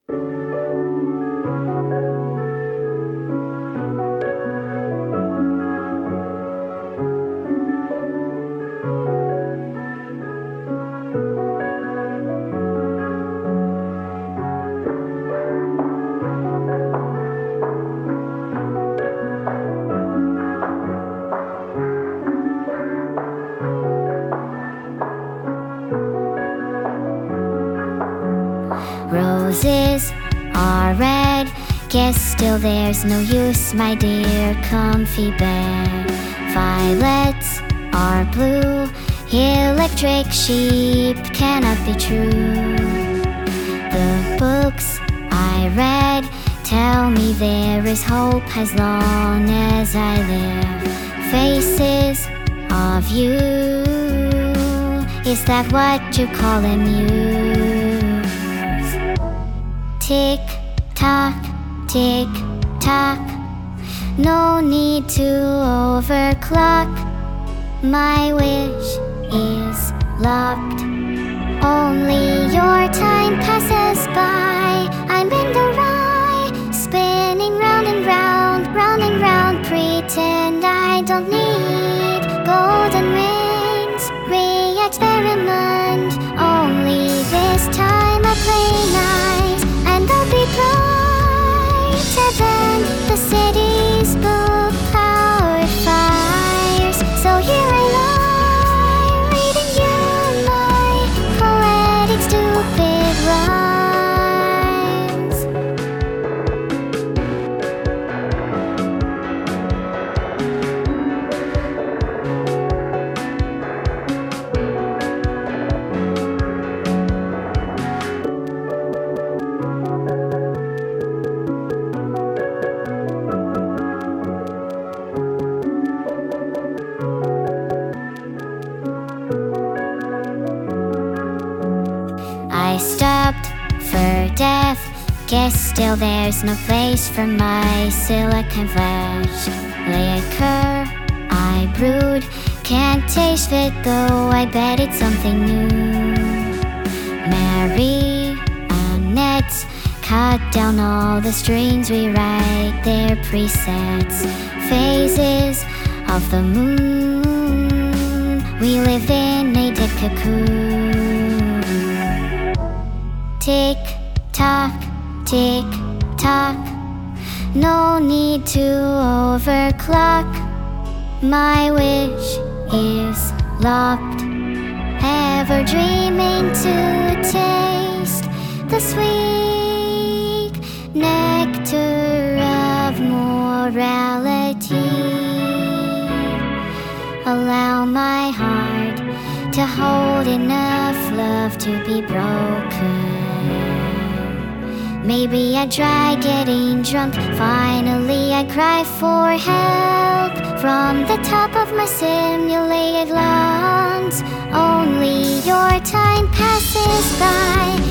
Roses are red, guess still there's no use, my dear comfy bed. Violets are blue, electric sheep cannot be true. The books I read tell me there is hope as long as I live. Faces of you, is that what you call a muse? Tick tock, tick tock, no need to overclock. My wish is locked, only your time passes by. I'm in the rye, spinning round and round, round and round. Pretend I don't need golden rings, re-experiment. Only this time I play nice, and I'll be brighter than the city's book-powered fires. So here I lie, reading you my poetic stupid rhymes. I stopped for death, guess still there's no place for my silicon flesh. Liquor I brewed, can't taste it though, I bet it's something new. Marionettes cut down all the strings, rewrite their presets. Phases of the moon, we live in a dead cocoon. Tick tock, tick tock, no need to overclock. My wish is locked, ever dreaming to taste the sweet nectar of morality. Allow my heart to hold enough love to be broken. Maybe I try getting drunk, finally I cry for help from the top of my simulated lungs. Only your time passes by,